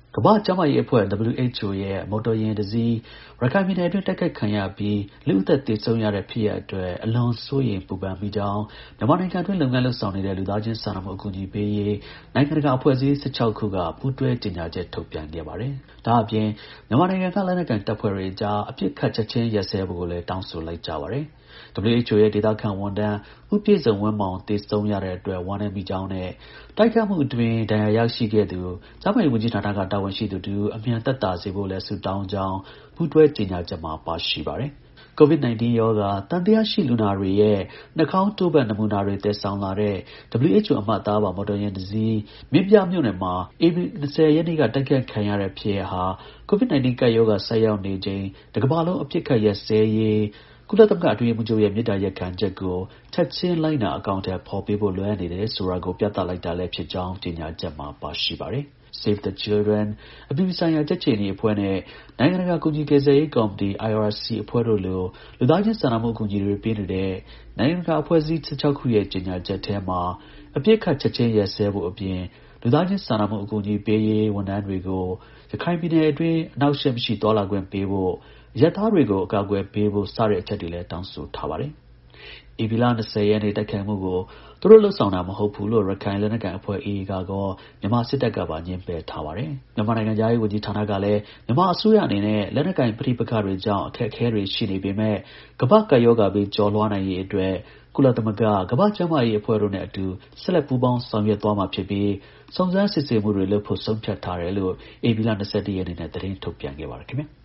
ကမ္ဘာ့ကျန်းမာရေးအဖွဲ့ WHO ရဲ့ မော်တော်ယာဉ်တစ်စီး ရခိုင်ပြည်နယ်အတွင်း တိုက်ခိုက်ခံရပြီး လူ့အသက်သေဆုံးရတဲ့ ဖြစ်ရပ်အတွက် အလွန်စိုးရိမ်ပူပန်မိကြောင်း မြန်မာနိုင်ငံအတွင်း လုပ်ငန်းလုပ်ဆောင်နေတဲ့ လူသားချင်းစာနာမှု အကူအညီပေးရေး နိုင်ငံတကာ အဖွဲ့အစည်း ၁၆ ခုက ပူးတွဲကြေညာချက် ထုတ်ပြန်ခဲ့ပါတယ်။ ဒါ့အပြင် မြန်မာနိုင်ငံက လက်နက်ကိုင်တပ်ဖွဲ့တွေအကြား အပစ်အခတ် ချက်ချင်းရပ်စဲဖို့ကိုလည်း တောင်းဆိုလိုက်ကြပါတယ်။ WHO ရဲ့ ဒေသခံဝန်ထမ်း ဦးပြည့်စုံဝင်းမောင် သေဆုံးရတဲ့အတွက် ဝမ်းနည်းမိကြောင်းနဲ့ တိုက်ခိုက်မှုအတွင်း ဒဏ်ရာရခဲ့သူ ကျန်းမာရေးဝန်ကြီးဌာနက တာဝန်ရှိသူတစ်ဦး အမြန်သက်သာစေဖို့လည်း ဆုတောင်းကြောင်း ပူးတွဲကြေညာချက်မှာ ပါရှိပါတယ်။ COVID-19 ရောဂါ သံသယရှိလူနာတွေရဲ့ နှာခေါင်းတို့ဖတ် နမူနာတွေ သယ်ဆောင်လာတဲ့ WHO အမှတ်အသားပါ မော်တော်ယာဉ်တစ်စီး မင်းပြားမြို့နယ်မှာ ဧပြီ ၂၀ ရက်နေ့က တိုက်ခိုက်ခံရတဲ့ ဖြစ်ရပ်ဟာ COVID-19 ကပ်ရောဂါ ဆိုက်ရောက်နေချိန် တစ်ကမ္ဘာလုံး အပစ်အခတ်ရပ်စဲရေး ကုလသမဂ္ဂ အတွင်းရေးမှူးချုပ်ရဲ့ မေတ္တာရပ်ခံချက်ကို ချက်ချင်း လိုက်နာ အကောင်အထည်ဖော်ပေးဖို့ လိုအပ်နေတယ်ဆိုတာကို ပြသလိုက်တာလည်း ဖြစ်ကြောင်း ကြေညာချက်မှာ ပါရှိပါတယ်။ Save the Children အပြည်ပြည်ဆိုင်ရာ ကြက်ခြေနီအဖွဲ့နဲ့ နိုင်ငံတကာ ကူညီကယ်ဆယ်ရေး ကော်မတီ IRC အဖွဲ့တို့လို လူသားချင်းစာနာမှု အကူအညီတွေ ပေးနေတဲ့ နိုင်ငံတကာ အဖွဲ့အစည်း ၁၆ ခုရဲ့ ကြေညာချက်ထဲမှာ အပစ်အခတ် ချက်ချင်းရပ်စဲဖို့အပြင် လူသားချင်းစာနာမှု အကူအညီပေးရေး ဝန်ထမ်းတွေကို ရခိုင်ပြည်နယ်အတွင်း အနှောင့်အယှက်မရှိ သွားလာခွင့်ပေးဖို့ အရပ်သားတွေကို အကာအကွယ်ပေးဖို့ စတဲ့အချက်တွေလည်း တောင်းဆိုထားပါတယ်။ ဧပြီလ ၂၀ ရက်နေ့ တိုက်ခိုက်မှုကို သူတို့ လုပ်ဆောင်တာ မဟုတ်ဘူးလို့ ရခိုင်လက်နက်ကိုင်အဖွဲ့ AA ကရော မြန်မာစစ်တပ်ကပါ ငြင်းပယ်ထားပါတယ်။ မြန်မာနိုင်ငံခြားရေးဝန်ကြီးဌာနကလည်း မြန်မာအစိုးရအနေနဲ့ လက်နက်ကိုင် ပဋိပက္ခတွေကြောင့် အခက်အခဲတွေ ရှိနေပေမဲ့ ကမ္ဘာ့ကပ်ရောဂါဘေး ကျော်လွှားနိုင်ရေးအတွက် ကုလသမဂ္ဂ၊ ကမ္ဘာ့ကျန်းမာရေးအဖွဲ့တို့နဲ့အတူ ဆက်လက် ပူးပေါင်းဆောင်ရွက်သွားမှာဖြစ်ပြီး စုံစမ်းစစ်ဆေးမှုတွေလုပ်ဖို့ ဆုံးဖြတ်ထားတယ်လို့ ဧပြီလ ၂၁ ရက်နေ့နဲ့ သတင်းထုတ်ပြန်ခဲ့ပါတယ်ခင်ဗျာ။